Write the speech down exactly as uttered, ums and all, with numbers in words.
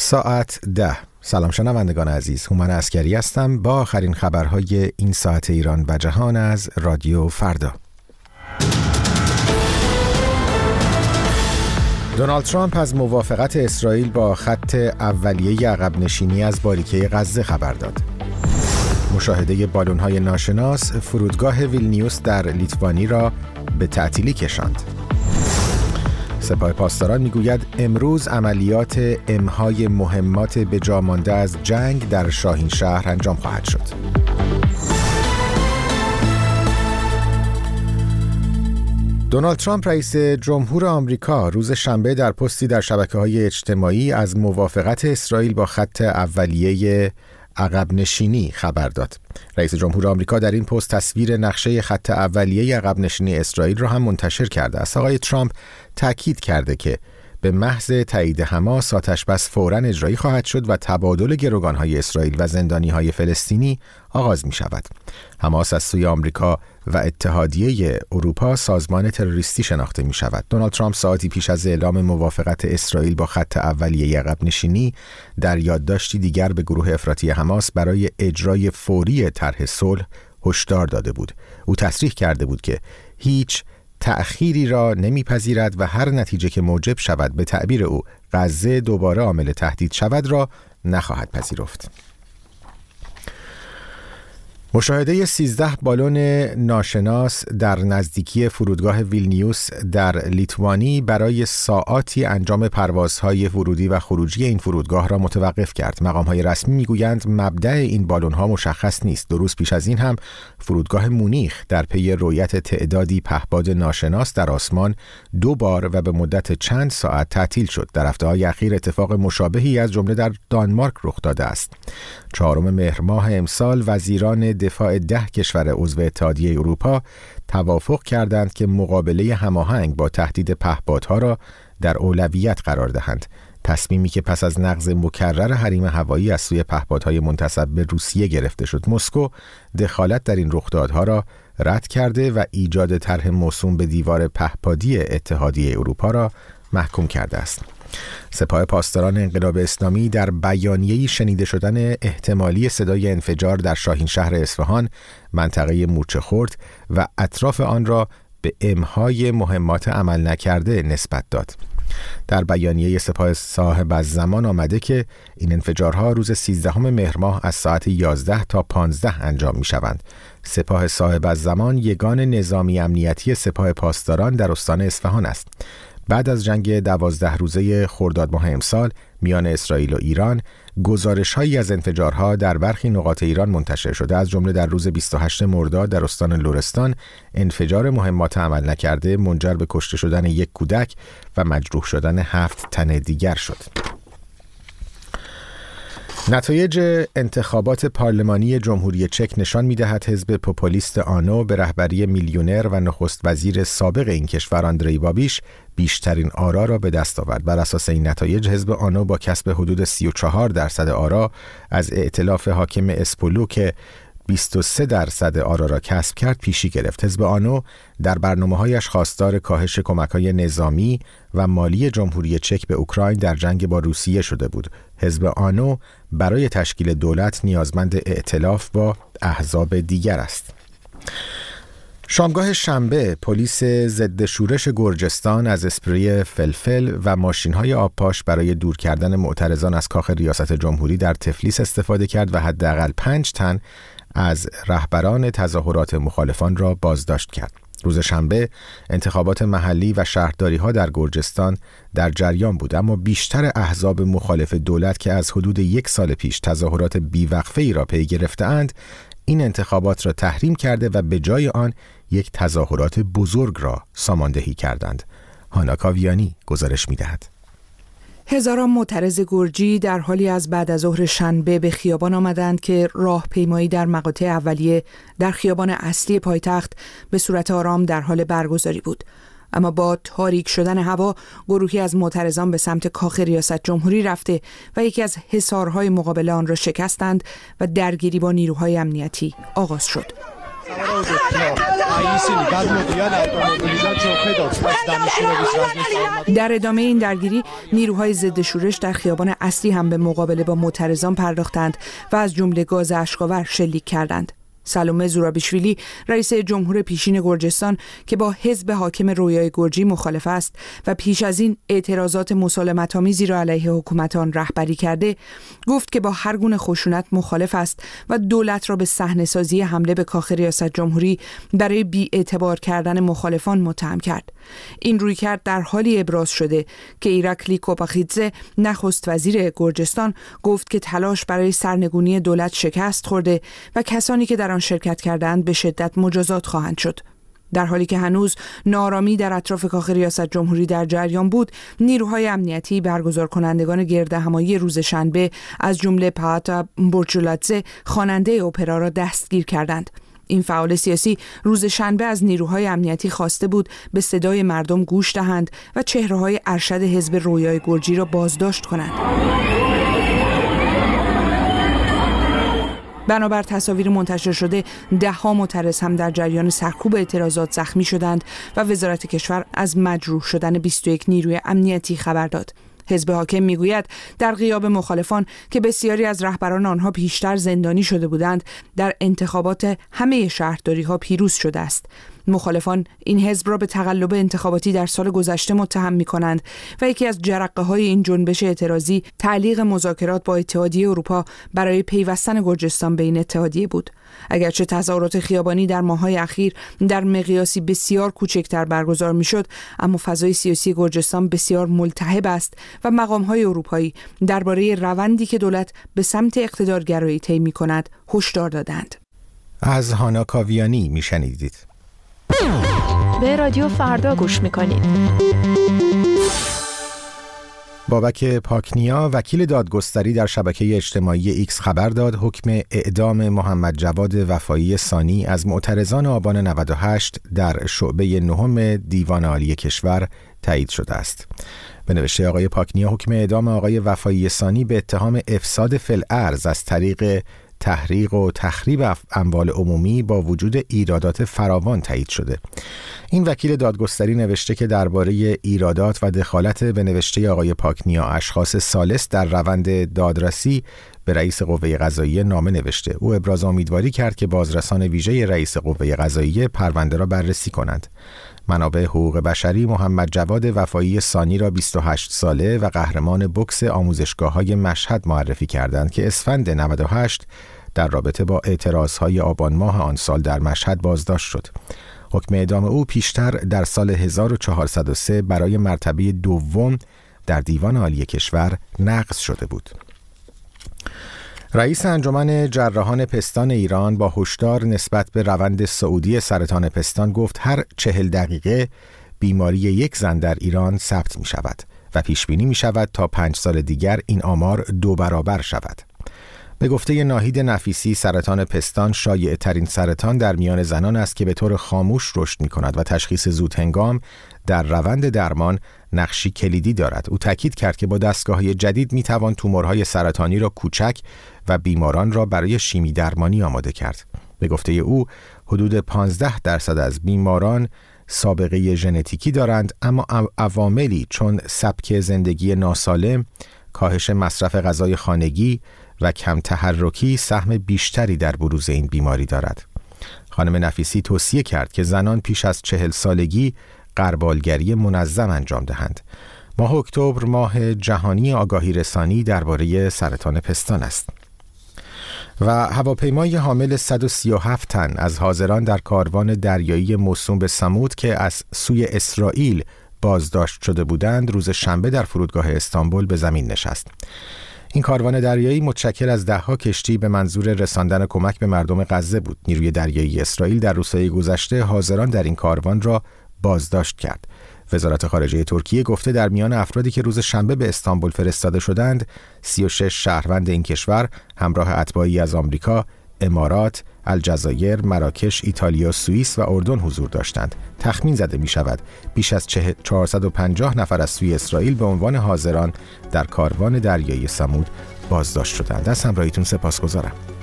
ساعت ده. سلام شنوندگان عزیز، هومن عسکری هستم با آخرین خبرهای این ساعت ایران و جهان از رادیو فردا. دونالد ترامپ از موافقت اسرائیل با خط اولیه عقب نشینی از باریکه غزه خبر داد. مشاهده بالون‌های ناشناس فرودگاه ویلنیوس در لیتوانی را به تعطیلی کشاند. سپاه پاسداران میگوید امروز عملیات امهای مهمات به جا مانده از جنگ در شاهین شهر انجام خواهد شد. دونالد ترامپ رئیس جمهور آمریکا روز شنبه در پستی در شبکه‌های اجتماعی از موافقت اسرائیل با خط اولیه عقب نشینی خبر داد. رئیس جمهور آمریکا در این پست تصویر نقشه خط اولیه عقب نشینی اسرائیل را هم منتشر کرده است. آقای ترامپ تاکید کرده که به محض تایید حماس آتش‌بس فوراً اجرایی خواهد شد و تبادل گروگان‌های اسرائیل و زندانی‌های فلسطینی آغاز می‌شود. حماس از سوی آمریکا و اتحادیه اروپا سازمان تروریستی شناخته می‌شود. دونالد ترامپ ساعتی پیش از اعلام موافقت اسرائیل با خط اولیه عقب نشینی در یادداشتی دیگر به گروه افراطی حماس برای اجرای فوری طرح صلح هشدار داده بود. او تصریح کرده بود که هیچ تأخیری را نمیپذیرد و هر نتیجه که موجب شود به تعبیر او غزه دوباره عامل تهدید شود را نخواهد پذیرفت. مشاهده سیزده بالون ناشناس در نزدیکی فرودگاه ویلنیوس در لیتوانی برای ساعاتی انجام پروازهای ورودی و خروجی این فرودگاه را متوقف کرد. مقام‌های رسمی میگویند مبدأ این بالون‌ها مشخص نیست. دو روز پیش از این هم فرودگاه مونیخ در پی رویت تعدادی پهپاد ناشناس در آسمان دو بار و به مدت چند ساعت تعطیل شد. در هفته‌های اخیر اتفاق مشابهی از جمله در دانمارک رخ داده است. چهارم مهر ماه امسال وزیران دفاع ده کشور عضو اتحادیه اروپا توافق کردند که مقابله هماهنگ با تهدید پهپادها را در اولویت قرار دهند. تصمیمی که پس از نقض مکرر حریم هوایی از سوی پهپادهای منتسب به روسیه گرفته شد. مسکو دخالت در این رخدادها را رد کرده و ایجاد طرح موسوم به دیوار پهپادی اتحادیه اروپا را محکوم کرده است. سپاه پاسداران انقلاب اسلامی در بیانیه‌ای شنیده شدن احتمالی صدای انفجار در شاهین شهر اصفهان، منطقه مورچه خورد و اطراف آن را به امهای مهمات عمل نکرده نسبت داد. در بیانیه سپاه صاحب الزمان آمده که این انفجارها روز سیزدهم مهر ماه از ساعت یازده تا پانزده انجام می شوند. سپاه صاحب الزمان یگان نظامی امنیتی سپاه پاسداران در استان اصفهان است. بعد از جنگ دوازده روزه خرداد ماه امسال میان اسرائیل و ایران، گزارش‌هایی از انفجارها در برخی نقاط ایران منتشر شده. از جمله در روز بیست و هشتم مرداد در استان لرستان انفجار مهمات عمل نکرده منجر به کشته شدن یک کودک و مجروح شدن هفت تن دیگر شد. نتایج انتخابات پارلمانی جمهوری چک نشان می‌دهد حزب پوپولیست آنو به رهبری میلیونر و نخست وزیر سابق این کشور آندری بابیش بیشترین آرا را به دست آورد. بر اساس این نتایج حزب آنو با کسب حدود سی و چهار درصد آرا از ائتلاف حاکم اسپولو که بیست و سه درصد آرا را کسب کرد پیشی گرفت. حزب آنو در برنامه‌هایش خواستار کاهش کمک‌های نظامی و مالی جمهوری چک به اوکراین در جنگ با روسیه شده بود. حزب آنو برای تشکیل دولت نیازمند ائتلاف با احزاب دیگر است. شامگاه شنبه پلیس ضد شورش گرجستان از اسپری فلفل و ماشین‌های آبپاش برای دور کردن معترضان از کاخ ریاست جمهوری در تفلیس استفاده کرد و حداقل پنج تن از رهبران تظاهرات مخالفان را بازداشت کرد. روز شنبه انتخابات محلی و شهرداری‌ها در گرجستان در جریان بود، اما بیشتر احزاب مخالف دولت که از حدود یک سال پیش تظاهرات بیوقفه‌ای را پی گرفته‌اند، این انتخابات را تحریم کرده و به جای آن یک تظاهرات بزرگ را ساماندهی کردند. هانا کاویانی گزارش می‌دهد. هزاران معترض گرجی در حالی از بعد از ظهر شنبه به خیابان آمدند که راهپیمایی در مقاطع اولیه در خیابان اصلی پایتخت به صورت آرام در حال برگزاری بود. اما با تاریک شدن هوا گروهی از معترضان به سمت کاخ ریاست جمهوری رفته و یکی از حصارهای مقابل آن را شکستند و درگیری با نیروهای امنیتی آغاز شد. در ادامه این درگیری نیروهای ضد شورش در خیابان اصلی هم به مقابله با معترضان پرداختند و از جمله گاز اشک‌آور شلیک کردند. سالومه زورابیشویلی رئیس جمهور پیشین گرجستان که با حزب حاکم رویای گرجی مخالف است و پیش از این اعتراضات مسالمت‌آمیزی را علیه حکومت آن رهبری کرده، گفت که با هر گونه خشونت مخالف است و دولت را به صحنه‌سازی حمله به کاخ ریاست جمهوری برای بی‌اعتبار کردن مخالفان متهم کرد. این رویکرد در حالی ابراز شده که ایراکلی کوپاخیدزه نخست وزیر گرجستان گفت که تلاش برای سرنگونی دولت شکست خورده و کسانی که در آن شرکت کردند به شدت مجازات خواهند شد. در حالی که هنوز نارامی در اطراف کاخ ریاست جمهوری در جریان بود، نیروهای امنیتی برگزار کنندگان گردهمایی روز شنبه از جمله پاتا بورچولادزه خواننده اپرا را دستگیر کردند. این فعال سیاسی روز شنبه از نیروهای امنیتی خواسته بود به صدای مردم گوش دهند و چهره‌های ارشد حزب رویای گرجی را بازداشت کنند. بنابر تصاویر منتشر شده، ده ها معترض هم در جریان سرکوب اعتراضات زخمی شدند و وزارت کشور از مجروح شدن بیست و یک نیروی امنیتی خبر داد. حزب حاکم میگوید در غیاب مخالفان که بسیاری از رهبران آنها پیشتر زندانی شده بودند، در انتخابات همه شهرداری‌ها پیروز شده است. مخالفان این حزب را به تقلب انتخاباتی در سال گذشته متهم می‌کنند و یکی از جرقه‌های این جنبش اعتراضی تعلیق مذاکرات با اتحادیه اروپا برای پیوستن گرجستان به این اتحادیه بود. اگرچه تظاهرات خیابانی در ماه‌های اخیر در مقیاسی بسیار کوچکتر برگزار می‌شد، اما فضای سیاسی گرجستان بسیار ملتهب است و مقام‌های اروپایی درباره روندی که دولت به سمت اقتدارگرایی طی می‌کند هشدار دادند. از هانا کاویانی می‌شنیدید. به رادیو فردا گوش میکنید. بابک پاکنیا وکیل دادگستری در شبکه اجتماعی ایکس خبر داد حکم اعدام محمد جواد وفایی ثانی از معترضان آبان نود و هشت در شعبه نهم دیوان عالی کشور تایید شده است. به نوشته آقای پاکنیا حکم اعدام آقای وفایی ثانی به اتهام افساد فی الارض از طریق تحریق و تخریب اموال عمومی با وجود ایرادات فراوان تایید شده. این وکیل دادگستری نوشته که درباره ایرادات و دخالت به نوشته آقای پاکنیا اشخاص ثالث در روند دادرسی به رئیس قوه قضاییه نامه نوشته. او ابراز امیدواری کرد که بازرسان ویژه رئیس قوه قضاییه پرونده را بررسی کنند. منابع حقوق بشری محمد جواد وفایی ثانی را بیست و هشت ساله و قهرمان بوکس آموزشگاه‌های مشهد معرفی کردند که اسفند نود و هشت در رابطه با اعتراضهای آبان ماه آن سال در مشهد بازداشت شد. حکم اعدام او پیشتر در سال هزار و چهارصد و سه برای مرتبه دوم در دیوان عالی کشور نقض شده بود. رئیس انجمن جراحان پستان ایران با هشدار نسبت به روند سعودی سرطان پستان گفت هر چهل دقیقه بیماری یک زن در ایران ثبت می شود و پیش بینی می شود تا پنج سال دیگر این آمار دو برابر شود. به گفته ناهید نفیسی سرطان پستان شایع ترین سرطان در میان زنان است که به طور خاموش رشد می کند و تشخیص زود هنگام در روند درمان نقشی کلیدی دارد. او تاکید کرد که با دستگاه‌های جدید می توان تومورهای سرطانی را کوچک و بیماران را برای شیمی درمانی آماده کرد. به گفته او حدود پانزده درصد از بیماران سابقه ژنتیکی دارند، اما عواملی چون سبک زندگی ناسالم، کاهش مصرف غذای خانگی و کم تحرکی سهم بیشتری در بروز این بیماری دارد. خانم نفیسی توصیه کرد که زنان پیش از چهل سالگی غربالگری منظم انجام دهند. ماه اکتبر ماه جهانی آگاهی رسانی درباره سرطان پستان است. و هواپیمای حامل صد و سی و هفت تن از حاضران در کاروان دریایی موسوم به سمود که از سوی اسرائیل بازداشت شده بودند روز شنبه در فرودگاه استانبول به زمین نشست. این کاروان دریایی متشکل از ده‌ها کشتی به منظور رساندن کمک به مردم غزه بود. نیروی دریایی اسرائیل در روزهای گذشته حاضران در این کاروان را بازداشت کرد. وزارت خارجه ترکیه گفته در میان افرادی که روز شنبه به استانبول فرستاده شدند، سی و شش شهروند این کشور همراه اتباعی از آمریکا، امارات، الجزایر، مراکش، ایتالیا، سوئیس و اردن حضور داشتند. تخمین زده می شود بیش از چهارصد و پنجاه نفر از سوی اسرائیل به عنوان حاضران در کاروان دریایی سمود بازداشت شدند. از همراهیتون سپاسگزارم.